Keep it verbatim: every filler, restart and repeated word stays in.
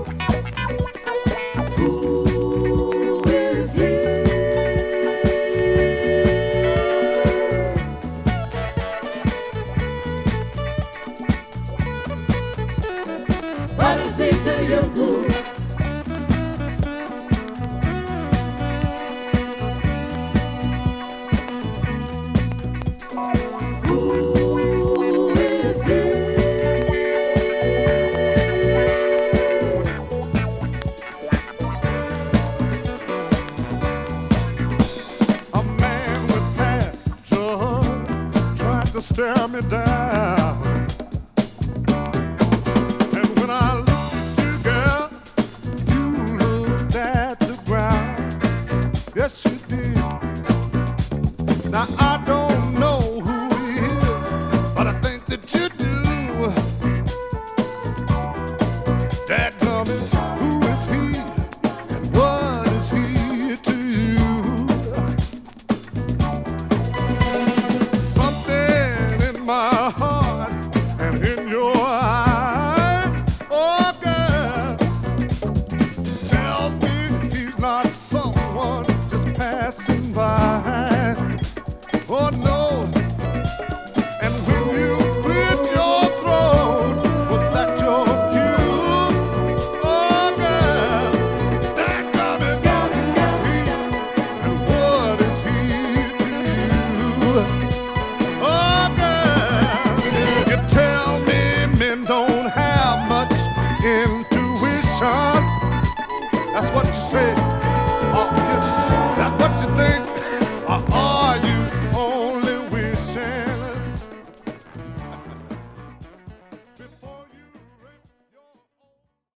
Who is he? What is he to you? Who? Who is he? A man with past drugs tried to stare me down. And when I looked at you, girl, you looked at the ground. Yes, you did. Now I don't know who he is, but I think that you do. Dadgummit.